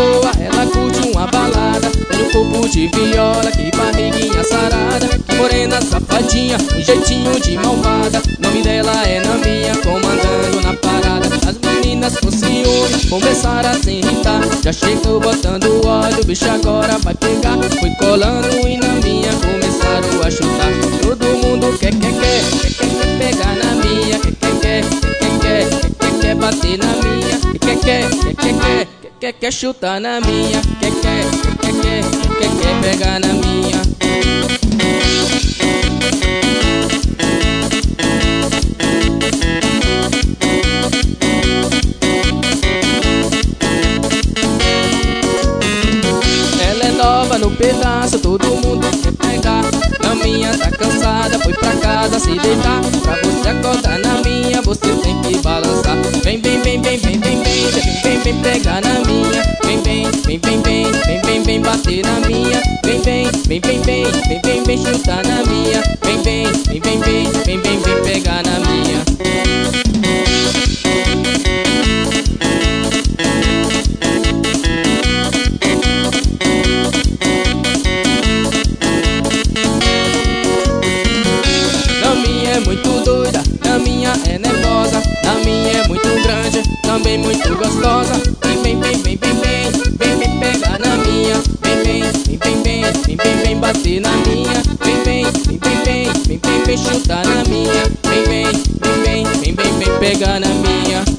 boa, ela curte uma balada. Tem um corpo de viola, que barriguinha sarada. Que morena safadinha, um jeitinho de malvada. Nome dela é Naminha, comandando na parada. As meninas com ciúme começaram a se irritar. Já chegou botando óleo, o bicho agora vai pegar. Fui colando e Naminha começaram a chutar. Todo mundo quer pegar na minha. Quer bater na minha. Quer chutar na minha. Quer pegar na minha. Ela é nova no pedaço, todo mundo quer pegar. Naminha tá cansada, foi pra casa se deitar. Pra você acordar na minha, você tem que balançar. Vem pegar na minha. Vem bater na minha. Vem chutar na minha. Vem pegar na minha. Naminha é muito doida, Naminha é nervosa. Naminha é muito grande, também muito gostosa. Vem pegar na minha. Vem bater na minha. Vem chutar na minha. Vem pegar na minha.